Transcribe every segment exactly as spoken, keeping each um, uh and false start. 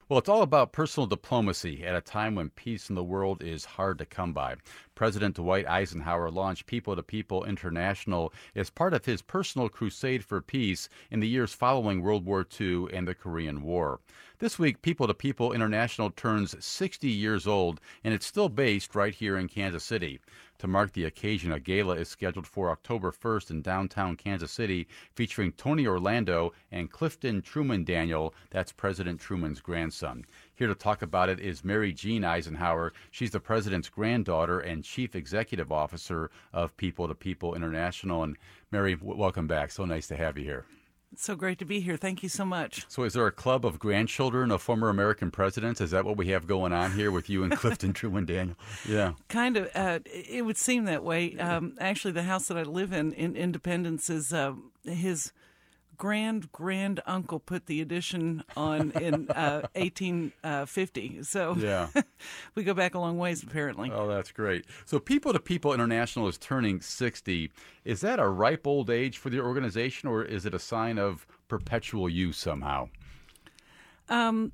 Well, it's all about personal diplomacy at a time when peace in the world is hard to come by. President Dwight Eisenhower launched People to People International as part of his personal crusade for peace in the years following World War Two and the Korean War. This week, People to People International turns sixty years old, and it's still based right here in Kansas City. To mark the occasion, a gala is scheduled for October first in downtown Kansas City, featuring Tony Orlando and Clifton Truman Daniel. That's President Truman's grandson. Here to talk about it is Mary Jean Eisenhower. She's the president's granddaughter and chief executive officer of People to People International. And Mary, w- welcome back. So nice to have you here. It's so great to be here. Thank you so much. So is there a club of grandchildren of former American presidents? Is that what we have going on here with you and Clifton Truman Daniel? Yeah. Kind of. Uh, it would seem that way. Um, actually, the house that I live in, in Independence, is uh, his grand, grand uncle put the addition on in uh, eighteen fifty. So yeah. we go back a long ways, apparently. Oh, that's great. So People to People International is turning sixty. Is that a ripe old age for the organization, or is it a sign of perpetual youth somehow? Um,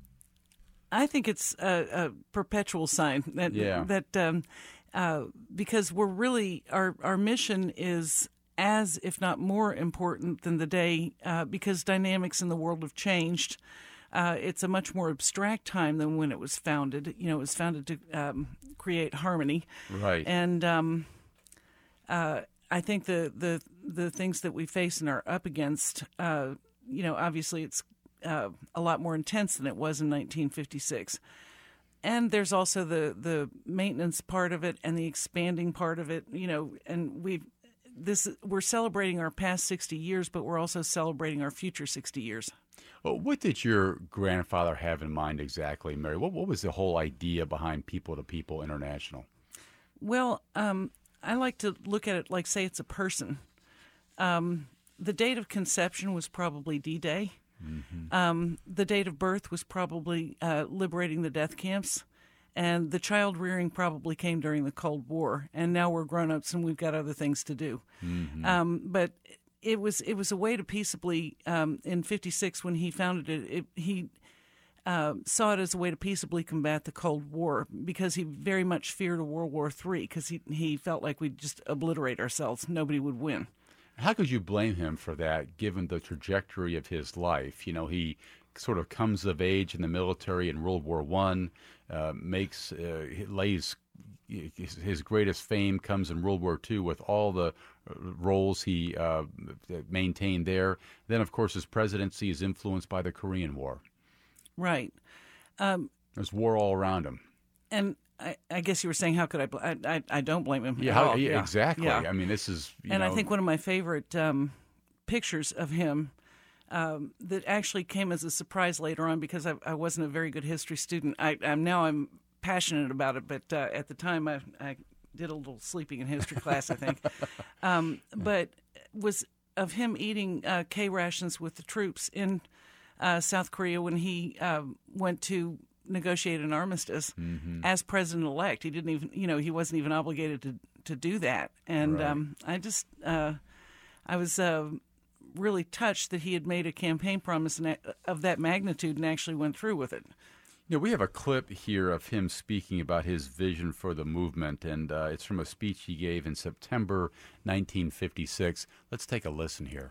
I think it's a, a perpetual sign that yeah. that um, uh, because we're really our our mission is as, if not more important than the day, uh, because dynamics in the world have changed. Uh, it's a much more abstract time than when it was founded. You know, it was founded to um, create harmony. Right. And um, uh, I think the, the the things that we face and are up against, uh, you know, obviously it's uh, a lot more intense than it was in nineteen fifty-six. And there's also the, the maintenance part of it and the expanding part of it, you know, and we've This we're celebrating our past sixty years, but we're also celebrating our future sixty years. Well, what did your grandfather have in mind exactly, Mary? What what was the whole idea behind People to People International? Well, um, I like to look at it like, say, it's a person. Um, the date of conception was probably D-Day. Mm-hmm. Um, the date of birth was probably uh, liberating the death camps. And the child rearing probably came during the Cold War, and now we're grown-ups and we've got other things to do. Mm-hmm. Um, but it was it was a way to peaceably, um, in fifty-six when he founded it, it he uh, saw it as a way to peaceably combat the Cold War, because he very much feared a World War Three, because he, he felt like we'd just obliterate ourselves. Nobody would win. How could you blame him for that, given the trajectory of his life? You know, he sort of comes of age in the military in World War One, uh, makes uh, lays his greatest fame comes in World War Two with all the roles he uh, maintained there. Then, of course, his presidency is influenced by the Korean War. Right. Um, There's war all around him. And I, I guess you were saying, how could I? Bl- I, I I don't blame him. Yeah, at how, all. yeah, yeah. exactly. Yeah. I mean, this is. You and know, I think one of my favorite um, pictures of him um, that actually came as a surprise later on, because I, I wasn't a very good history student. I, I'm now I'm passionate about it, but uh, at the time I, I did a little sleeping in history class, I think. Um, but was of him eating uh, K rations with the troops in uh, South Korea when he uh, went to negotiate an armistice mm-hmm. as president-elect. He didn't even, you know, he wasn't even obligated to, to do that. And right. um, I just, uh, I was uh, really touched that he had made a campaign promise of that magnitude and actually went through with it. Yeah, we have a clip here of him speaking about his vision for the movement, and uh, it's from a speech he gave in September nineteen fifty-six. Let's take a listen here.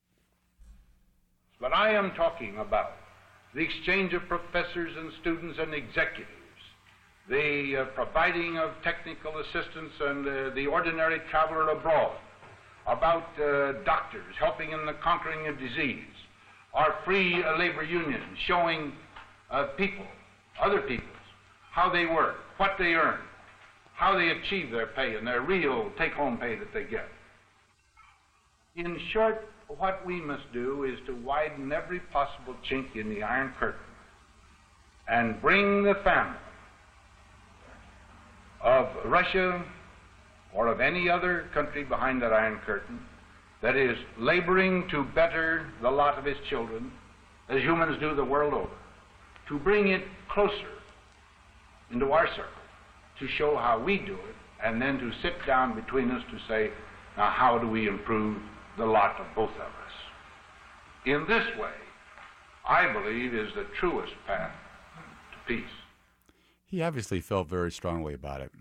But I am talking about the exchange of professors and students and executives, the uh, providing of technical assistance and uh, the ordinary traveler abroad, about uh, doctors helping in the conquering of disease, our free uh, labor unions showing uh, people, other peoples, how they work, what they earn, how they achieve their pay and their real take-home pay that they get. In short, what we must do is to widen every possible chink in the Iron Curtain and bring the family of Russia or of any other country behind that Iron Curtain that is laboring to better the lot of its children, as humans do the world over, to bring it closer into our circle, to show how we do it, and then to sit down between us to say, now how do we improve the lot of both of us? In this way, I believe, is the truest path peace. He obviously felt very strongly about it.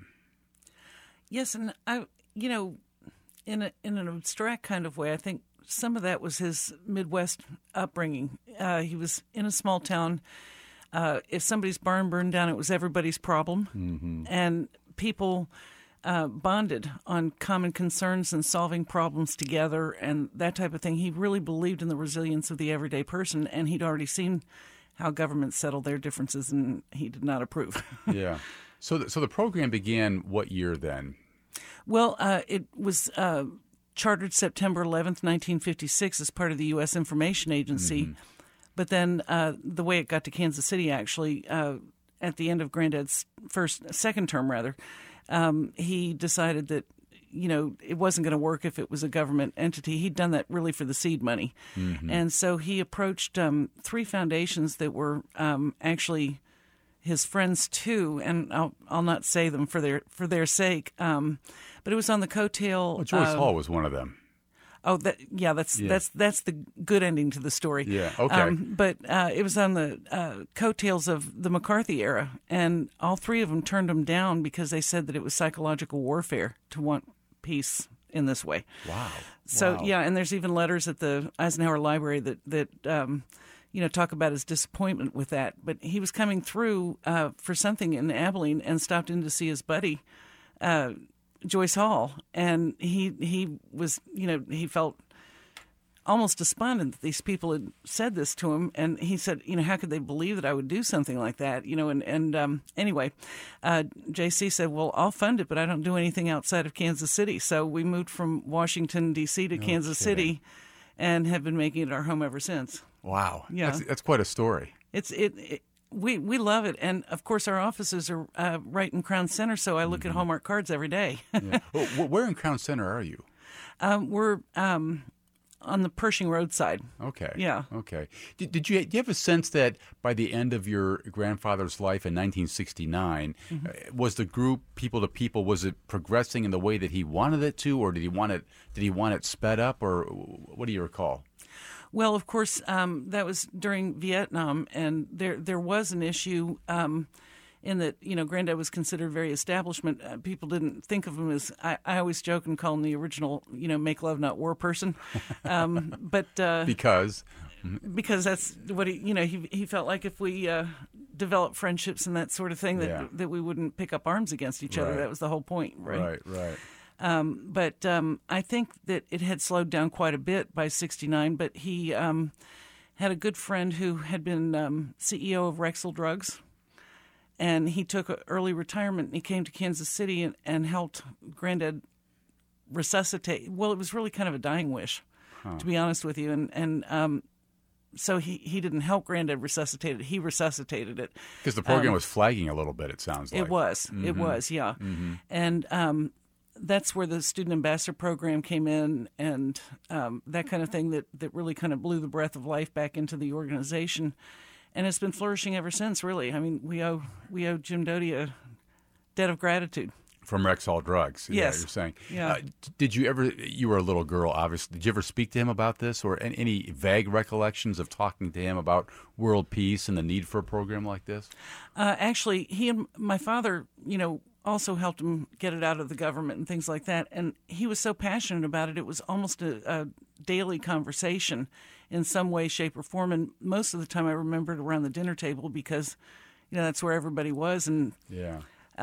Yes, and I, you know, in a, in an abstract kind of way, I think some of that was his Midwest upbringing. Uh, he was in a small town. Uh, if somebody's barn burned down, it was everybody's problem, mm-hmm. and people uh, bonded on common concerns and solving problems together and that type of thing. He really believed in the resilience of the everyday person, and he'd already seen how governments settle their differences, and he did not approve. Yeah. So, the, so the program began what year then? Well, uh, it was uh, chartered September eleventh, nineteen fifty-six, as part of the U S Information Agency. Mm-hmm. But then uh, the way it got to Kansas City, actually, uh, at the end of Granddad's first, second term, rather, um, he decided that, you know, it wasn't going to work if it was a government entity. He'd done that really for the seed money. Mm-hmm. And so he approached um, three foundations that were um, actually his friends too, and I'll I'll not say them for their for their sake. Um, but it was on the coattail. Well, Joyce uh, Hall was one of them. Oh, that yeah, that's Yeah. that's that's the good ending to the story. Yeah, okay. Um, but uh, it was on the uh, coattails of the McCarthy era, and all three of them turned him down because they said that it was psychological warfare to want peace in this way. Wow. So Wow. yeah, and there's even letters at the Eisenhower Library that that um, you know talk about his disappointment with that. But he was coming through uh, for something in Abilene and stopped in to see his buddy uh, Joyce Hall, and he he was you know he felt almost despondent that these people had said this to him, and he said, you know, how could they believe that I would do something like that? You know, and and um, anyway, uh, J C said, well, I'll fund it, but I don't do anything outside of Kansas City. So we moved from Washington, D C to No Kansas kidding. City, and have been making it our home ever since. Wow. Yeah. That's, that's quite a story. It's it. it we, we love it, and of course our offices are uh, right in Crown Center, so I look Mm-hmm. at Hallmark cards every day. Yeah. Well, wh- where in Crown Center are you? um, we're um, on the Pershing Road side. Okay. Yeah. Okay. Did, did you, do you have a sense that by the end of your grandfather's life in nineteen sixty-nine, Mm-hmm. uh, was the group people to people, was it progressing in the way that he wanted it to, or did he want it? Did he want it sped up, or what do you recall? Well, of course, um, that was during Vietnam, and there there was an issue um, in that, you know, Granddad was considered very establishment. Uh, people didn't think of him as, I, I always joke and call him the original, you know, make love, not war person. Um, but uh, Because because that's what he, you know, he he felt like if we uh, developed friendships and that sort of thing, that Yeah. that we wouldn't pick up arms against each other. Right. That was the whole point, right? right, right. Um, but um, I think that it had slowed down quite a bit by sixty-nine, but he um, had a good friend who had been um, C E O of Rexall Drugs, and he took an early retirement, and he came to Kansas City and, and helped Granddad resuscitate. Well, it was really kind of a dying wish, Huh. to be honest with you, and, and um, so he, he didn't help Granddad resuscitate it, he resuscitated it. Because the program Um, was flagging a little bit, it sounds like. It was. It was, yeah. And um, that's where the student ambassador program came in, and um, that kind of thing that, that really kind of blew the breath of life back into the organization. And it's been flourishing ever since, really. I mean, we owe we owe Jim Doty a debt of gratitude. From Rexall Drugs. Yeah, Yes. you're saying. Yeah. Uh, d- did you ever, you were a little girl, obviously. Did you ever speak to him about this, or any, any vague recollections of talking to him about world peace and the need for a program like this? Uh, actually, he and my father, you know, also helped him get it out of the government and things like that. And he was so passionate about it, it was almost a, a daily conversation in some way, shape, or form. And most of the time I remember it around the dinner table because, you know, that's where everybody was. And Yeah.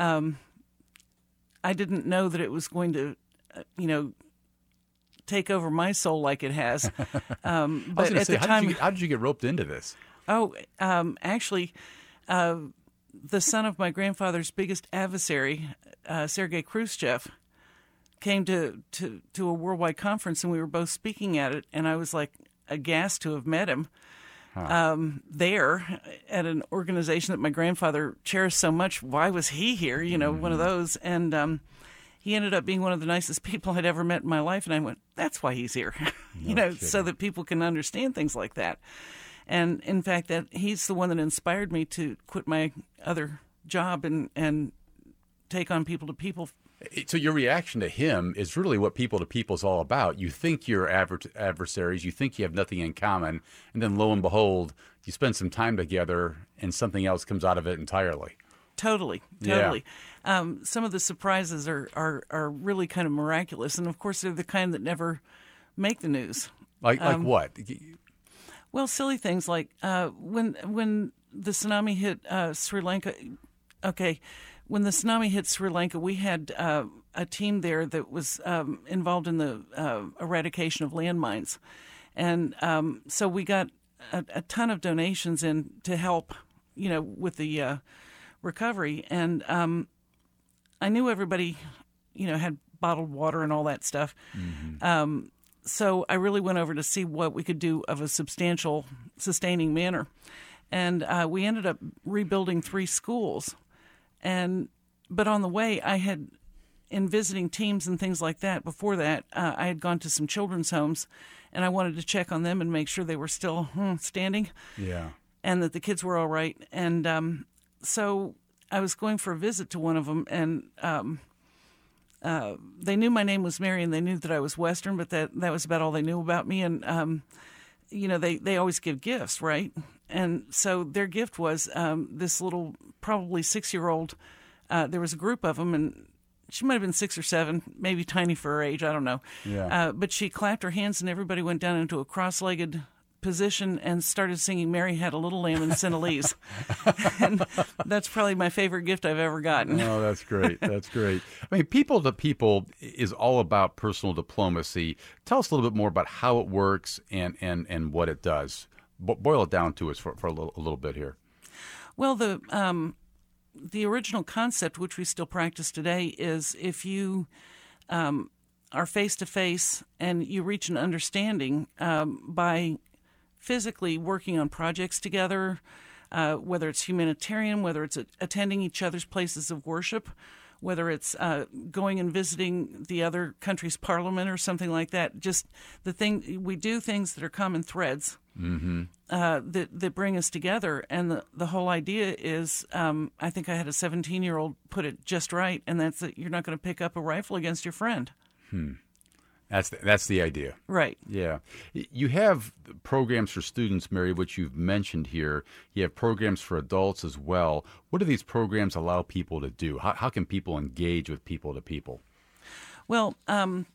I didn't know that it was going to, uh, you know, take over my soul like it has. Um, I was but gonna at say, the how time, did, you, how did you get roped into this? oh, um, actually, uh, the son of my grandfather's biggest adversary, uh, Sergei Khrushchev, came to, to, to a worldwide conference, and we were both speaking at it, and I was like aghast to have met him. Um, there at an organization that my grandfather cherished so much. Why was he here? You know, one of those. And um, he ended up being one of the nicest people I'd ever met in my life. And I went, that's why he's here, you No know, so kidding. that people can understand things like that. And in fact, that he's the one that inspired me to quit my other job and, and take on people to people So your reaction to him is really what People to People is all about. You think you're adver- adversaries, you think you have nothing in common, and then lo and behold, you spend some time together and something else comes out of it entirely. Totally, totally. Yeah. Um, some of the surprises are, are, are really kind of miraculous, and of course they're the kind that never make the news. Like like um, what? Well, silly things like uh, when when the tsunami hit uh, Sri Lanka. Okay. When the tsunami hit Sri Lanka, we had uh, a team there that was um, involved in the uh, eradication of landmines. And um, so we got a, a ton of donations in to help, you know, with the uh, recovery. And um, I knew everybody, you know, had bottled water and all that stuff. Mm-hmm. Um, so I really went over to see what we could do of a substantial, sustaining manner. And uh, we ended up rebuilding three schools. And but on the way, I had, in visiting teams and things like that, before that, uh, I had gone to some children's homes, and I wanted to check on them and make sure they were still hmm, standing, yeah, and that the kids were all right. And um, so I was going for a visit to one of them, and um, uh, they knew my name was Mary, and they knew that I was Western, but that, that was about all they knew about me. And um, you know, they, they always give gifts, right? And so their gift was um, this little, probably six-year-old. Uh, there was a group of them, and she might have been six or seven, maybe tiny for her age. I don't know. Yeah. Uh, but she clapped her hands, and everybody went down into a cross-legged position and started singing "Mary Had a Little Lamb in Sinhalese." And that's probably my favorite gift I've ever gotten. Oh, that's great. That's great. I mean, People to People is all about personal diplomacy. Tell us a little bit more about how it works and, and, and what it does. Bo- boil it down to us for, for a, little, a little bit here. Well, the um, the original concept, which we still practice today, is if you um, are face-to-face and you reach an understanding um, by physically working on projects together, uh, whether it's humanitarian, whether it's attending each other's places of worship, whether it's uh, going and visiting the other country's parliament or something like that. Just the thing, we do things that are common threads mm-hmm. uh, that that bring us together. And the, the whole idea is, um, I think I had a seventeen-year-old put it just right, and that's that you're not going to pick up a rifle against your friend. Hmm. That's the, that's the idea. Right. Yeah. You have programs for students, Mary, which you've mentioned here. You have programs for adults as well. What do these programs allow people to do? How, how can people engage with People to People? Well, um,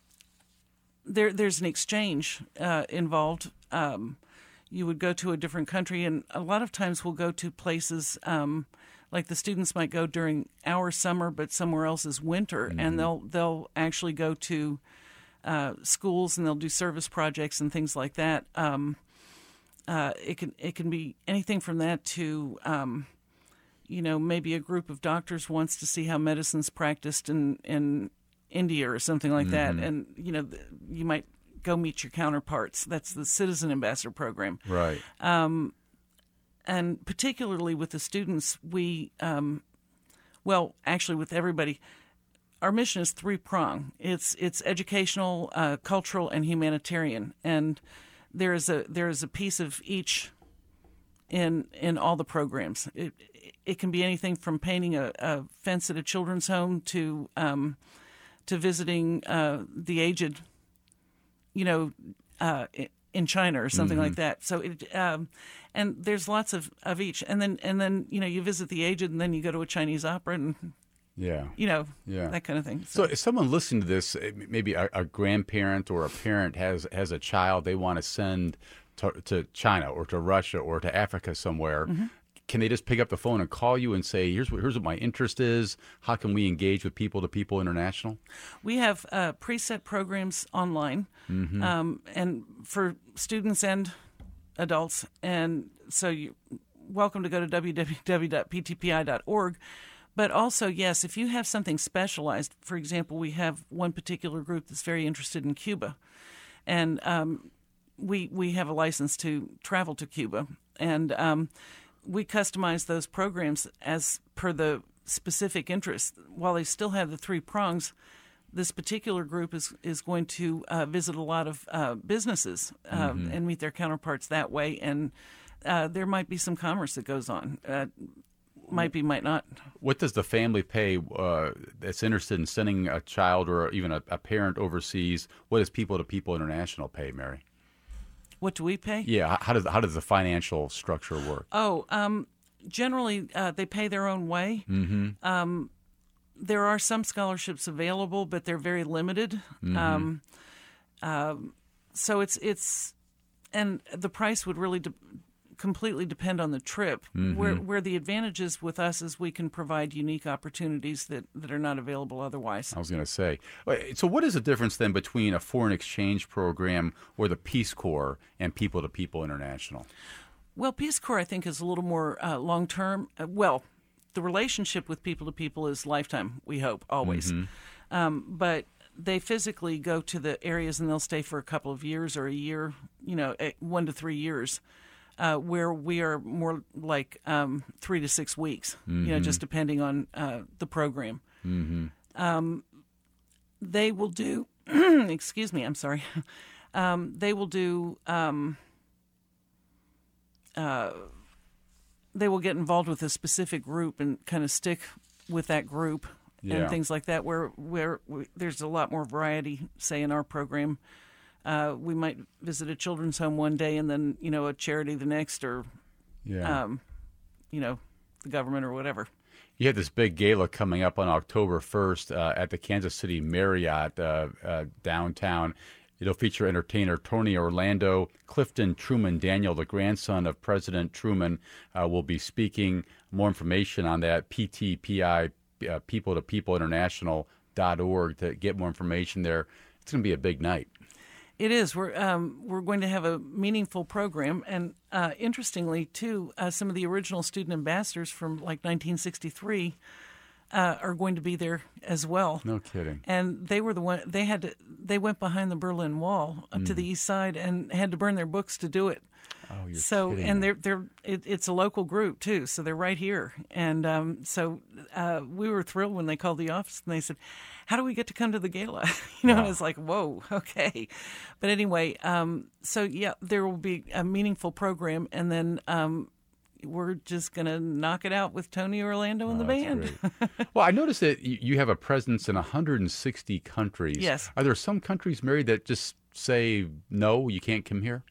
there there's an exchange uh, involved. Um, you would go to a different country, and a lot of times we'll go to places um, like the students might go during our summer, but somewhere else is winter, mm-hmm. and they'll they'll actually go to Uh, schools, and they'll do service projects and things like that. Um, uh, it can it can be anything from that to, um, you know, maybe a group of doctors wants to see how medicine's practiced in, in India or something like mm-hmm. that, and you know, you might go meet your counterparts. That's the Citizen Ambassador Program, right? Um, and particularly with the students, we, um, well, actually with everybody. Our mission is three-pronged. It's it's educational, uh, cultural, and humanitarian, and there is a there is a piece of each in in all the programs. It it can be anything from painting a, a fence at a children's home to um, to visiting uh, the aged, you know, uh, in China or something mm-hmm. like that. So it um, and there's lots of, of each, and then and then you know you visit the aged, and then you go to a Chinese opera and. Yeah. You know, yeah. that kind of thing. So. so if someone listening to this, maybe a, a grandparent or a parent has, has a child they want to send to, to China or to Russia or to Africa somewhere, mm-hmm. can they just pick up the phone and call you and say, here's what, here's what my interest is? How can we engage with People to People International? We have uh, preset programs online mm-hmm. um, and for students and adults. And so you're welcome to go to w w w dot p t p i dot org. But also, yes, if you have something specialized, for example, we have one particular group that's very interested in Cuba, and um, we we have a license to travel to Cuba, and um, we customize those programs as per the specific interest. While they still have the three prongs, this particular group is, is going to uh, visit a lot of uh, businesses um, mm-hmm. and meet their counterparts that way, and uh, there might be some commerce that goes on. Uh, Might be, might not. What does the family pay uh, that's interested in sending a child or even a, a parent overseas? What does People to People International pay, Mary? What do we pay? Yeah, how does how does the financial structure work? Oh, um, generally uh, they pay their own way. Mm-hmm. Um, there are some scholarships available, but they're very limited. Mm-hmm. Um, um, so it's it's, and the price would really de- completely depend on the trip. Mm-hmm. Where where the advantages with us is we can provide unique opportunities that, that are not available otherwise. I was going to say. So what is the difference then between a foreign exchange program or the Peace Corps and People to People International? Well, Peace Corps, I think, is a little more uh, long-term. Uh, well, the relationship with People to People is lifetime, we hope, always. Mm-hmm. Um, but they physically go to the areas and they'll stay for a couple of years or a year, you know, one to three years. Uh, where we are more like um, three to six weeks, mm-hmm. you know, just depending on uh, the program. Mm-hmm. Um, they will do, excuse me, I'm sorry. Um, they will do, um, uh, they will get involved with a specific group and kind of stick with that group yeah. and things like that, where, where we, there's a lot more variety, say, in our program. Uh, we might visit a children's home one day and then, you know, a charity the next, or, yeah. um, you know, the government or whatever. You have this big gala coming up on October first uh, at the Kansas City Marriott uh, uh, downtown. It'll feature entertainer Tony Orlando. Clifton Truman Daniel, the grandson of President Truman, uh, will be speaking. More information on that, P T P I, uh, People to People International dot org, to get more information there. It's going to be a big night. It is. We're um, we're going to have a meaningful program, and uh, interestingly, too, uh, some of the original student ambassadors from like nineteen sixty-three uh, are going to be there as well. No kidding. And they were the one. They had to. They went behind the Berlin Wall up mm. to the east side and had to burn their books to do it. Oh, you're so kidding. and they're they're it, it's a local group too, so they're right here, and um, so uh, we were thrilled when they called the office and they said, "How do we get to come to the gala?" you know, wow. And it's like, whoa, okay, but anyway, um, so yeah, there will be a meaningful program, and then um, we're just gonna knock it out with Tony Orlando and oh, the band. Well, I noticed that you have a presence in one hundred sixty countries. Yes. Are there some countries, Mary, that just say no, you can't come here?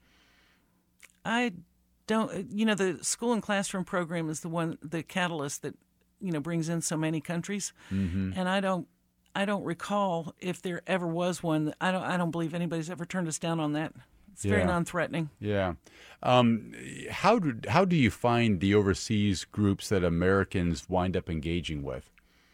I don't, you know, the school and classroom program is the one, the catalyst that, you know, brings in so many countries. Mm-hmm. And I don't, I don't recall if there ever was one. I don't, I don't believe anybody's ever turned us down on that. It's very yeah. non-threatening. Yeah. Um, how do, how do you find the overseas groups that Americans wind up engaging with?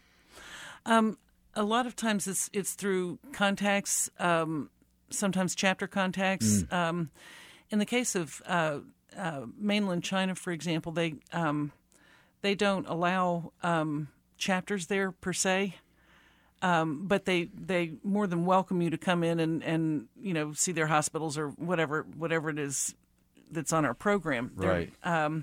Um, a lot of times it's, it's through contacts, um, sometimes chapter contacts, mm. um, in the case of uh, uh, mainland China, for example, they um, they don't allow um, chapters there per se, um, but they they more than welcome you to come in and, and you know see their hospitals or whatever whatever it is that's on our program. Right. Um,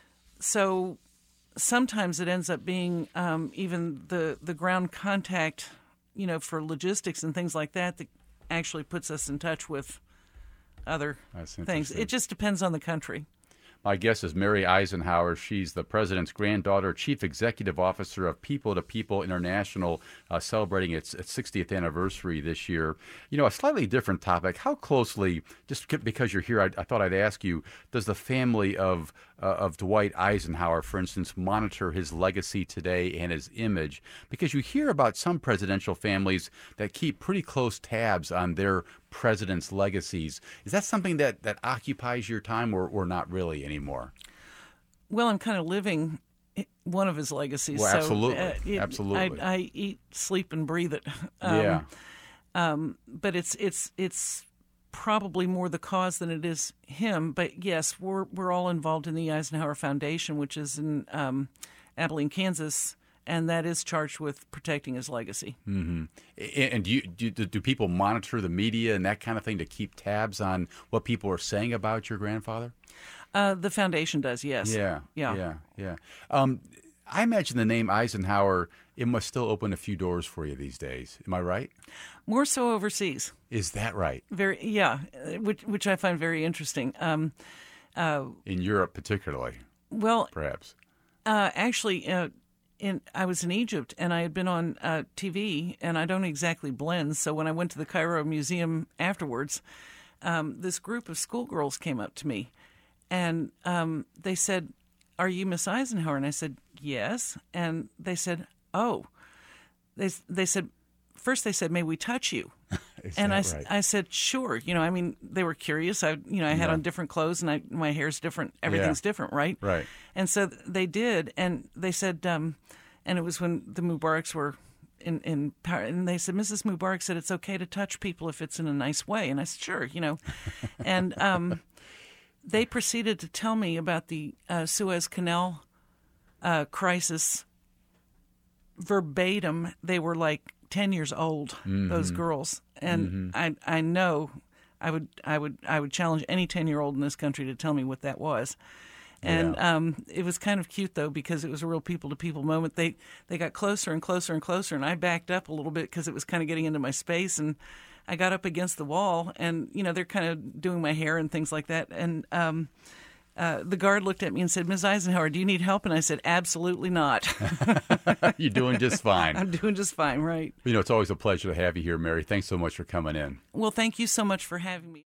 so sometimes it ends up being um, even the the ground contact, you know, for logistics and things like that, that actually puts us in touch with other things. It just depends on the country. My guest is Mary Eisenhower. She's the president's granddaughter, chief executive officer of People to People International, uh, celebrating its, its sixtieth anniversary this year. You know, a slightly different topic. How closely, just because you're here, I, I thought I'd ask you, does the family of uh, of Dwight Eisenhower, for instance, monitor his legacy today and his image? Because you hear about some presidential families that keep pretty close tabs on their president's legacies. Is that something that, that occupies your time, or, or not really anymore? Well, I'm kind of living one of his legacies. Well, absolutely. So, uh, it, absolutely. I, I eat, sleep, and breathe it. Um, yeah. Um, but it's it's it's probably more the cause than it is him. But yes, we're we're all involved in the Eisenhower Foundation, which is in um, Abilene, Kansas, and that is charged with protecting his legacy. Mm-hmm. And do, you, do do people monitor the media and that kind of thing to keep tabs on what people are saying about your grandfather? Uh, the foundation does, yes. Yeah, yeah, yeah, yeah. Um, I imagine the name Eisenhower, it must still open a few doors for you these days. Am I right? More so overseas. Is that right? Very, yeah, which which I find very interesting. Um, uh, in Europe, particularly. Well, perhaps. Uh, actually, uh, in I was in Egypt, and I had been on uh, T V, and I don't exactly blend. So when I went to the Cairo Museum afterwards, um, this group of schoolgirls came up to me, and um, they said, "Are you Miss Eisenhower?" And I said, "Yes." And they said, "Oh," they they said, first they said, "May we touch you?" And I, right? I said, "Sure." You know, I mean, they were curious. I, you know, I had Yeah. on different clothes, and I, my hair's different. Everything's Yeah. different, right? Right. And so they did, and they said, um, and it was when the Mubaraks were in, in power, and they said, Missus Mubarak said it's okay to touch people if it's in a nice way. And I said, sure, you know. And um, they proceeded to tell me about the uh, Suez Canal uh, crisis verbatim. They were like ten years old, mm-hmm. those girls. And mm-hmm. I I know I would I would I would challenge any ten-year-old in this country to tell me what that was. And yeah. um, it was kind of cute, though, because it was a real people-to-people moment. They they got closer and closer and closer, and I backed up a little bit because it was kind of getting into my space. And I got up against the wall, and, you know, they're kind of doing my hair and things like that. And um, uh, the guard looked at me and said, Miz Eisenhower, do you need help? And I said, absolutely not. You're doing just fine. I'm doing just fine, right. You know, it's always a pleasure to have you here, Mary. Thanks so much for coming in. Well, thank you so much for having me.